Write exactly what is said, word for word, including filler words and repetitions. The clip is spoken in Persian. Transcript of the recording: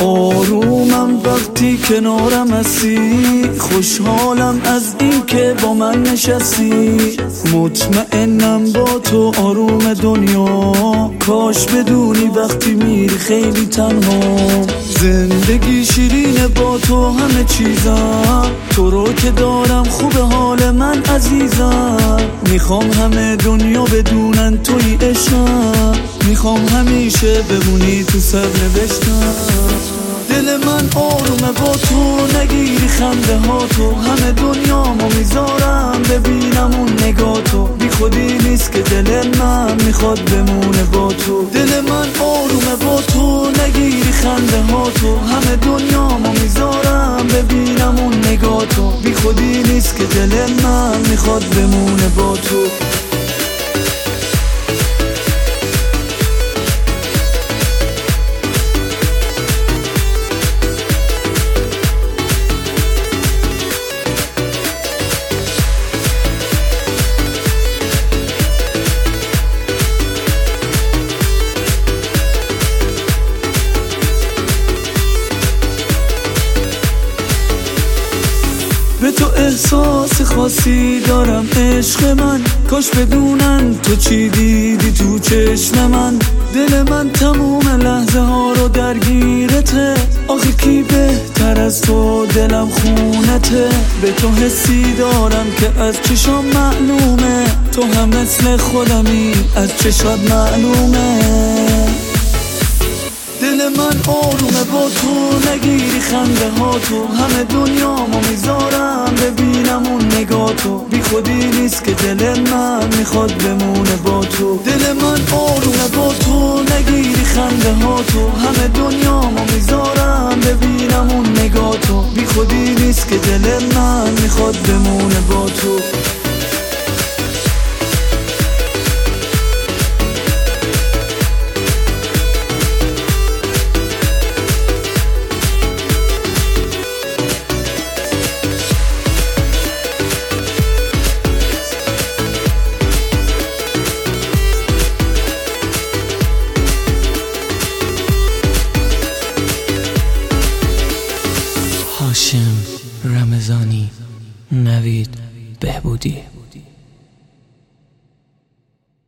آرومم وقتی کنارم هستی، خوشحالم از این که با من نشستی. مطمئنم با تو آروم دنیا، کاش بدونی وقتی میری خیلی تنها. زندگی شیرینه با تو همه چیزم، تو رو که دارم خوب حال من عزیزم. میخوام همه دنیا بدونن توی عشقم، میخوام همیشه بمونی تو سر نوشتم. دل من آرومه با تو، نگیری خنده ها تو، همه دنیامو میذارم ببینم اون نگاه تو. بی خودی نیست که دل من میخواد بمونه با تو. دل من آرومه با تو، نگیری خنده ها تو، همه دنیامو میذارم ببینم اون نگاه تو. بی خودی نیست که دل من میخواد بمونه با تو. به تو احساس خاصی دارم عشق من، کاش بدونن تو چی دیدی تو چشم من. دل من تموم لحظه ها رو درگیرته، آخه کی بهتر از تو دلم خونته. به تو حسی دارم که از چشام معلومه، تو هم مثل خودمی از چشات معلومه. دل من آرومه با تو، نگیری خنده ها تو، همه دنیامو میذارم ببینم اون نگاه تو. بی خودی نیست که دل من میخواد بمونه با تو. دل من آرومه با تو، نگیری خنده ها تو، همه دنیامو میذارم ببینم اون نگاه تو. بی خودی نیست که دل من میخواد بمونه با تو. هاشم رمضانی، نوید بهبودی.